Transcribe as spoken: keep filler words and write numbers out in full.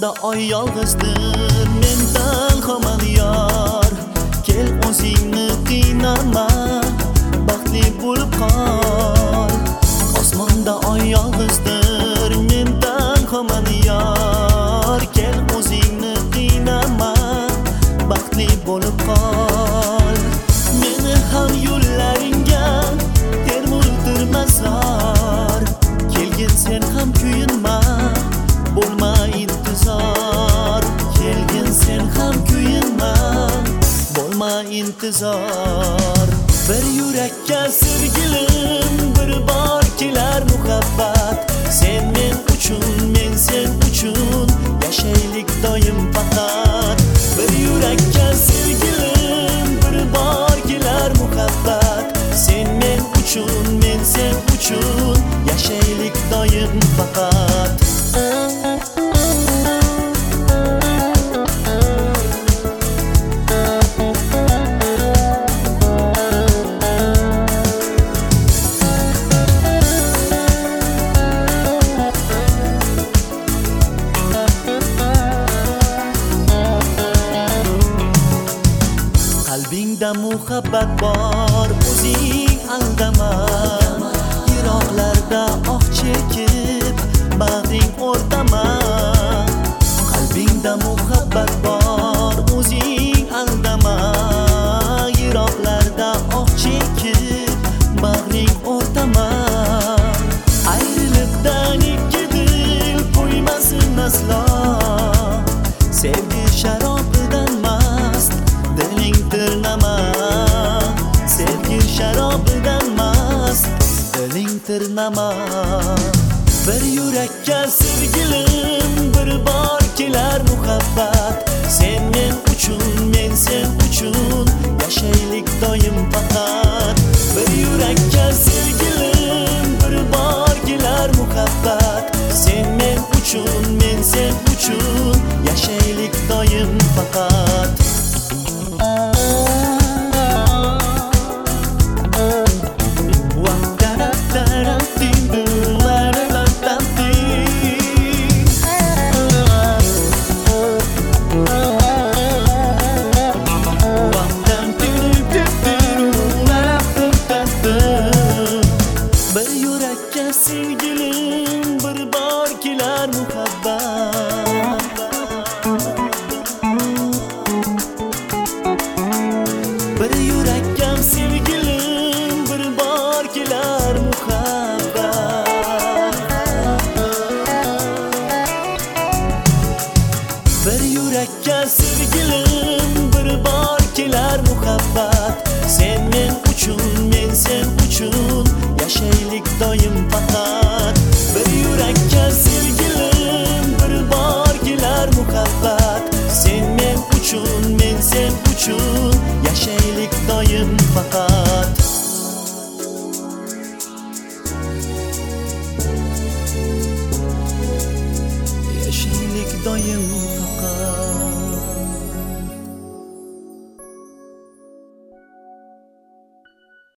Osmonda oy yolg'izdir, mendan hamon yor. Kel o'zingni qiynama, baxtli bo'lib qol. Osmonda oy yolg'izdir, mendan hamon yor. Kel o'zingni qiynama, baxtli bo'lib qol. Meni ham yo'llaringga termuldirmaslar. Kelgin sen ham kuyinma, bo'lma intizor. Kelgin sen ham kuyinma, bo'lma intizor. Bir yurakka sevgilim, bir bor kelar muhabbat. Sen men uchun, men sen uchun, yashaylik doim faqat. Bir yurakka sevgilim, bir bor kelar muhabbat. Sen men uchun, men sen uchun, yashaylik doim faqat. Qalbingda muhabbat bor, o'zing aldama. Yiroqlarda oh chekib, bag'ring o'rtama. Qalbingda muhabbat bor, o'zing aldama. Yiroqlarda oh chekib, bag'ring o'rtama. Ayrilibdan ikki dil qo'ymasin aslo. Sevgi sharobidan mast, diling tirnama. Sevgi sharobidan mast, diling tirnama. Bir yurakka sevgilim, bir bor kelar muhabbat. Sen men uchun, men sen uchun, yashaylik doim faqat. Bir yurakka sevgilim, bir bor kelar muhabbat. Sen men uchun, men sen uchun, yashaylik doim faqat. Bir yurakka sevgilim, bir bor kelar muhabbat. Bir yurakka sevgilim, bir bor kelar muhabbat. Bir yurakka sevgilim, bir bor kelar muhabbat. Sen men uchun, men sen uchun, yashaylik doim faqat. Bir yurak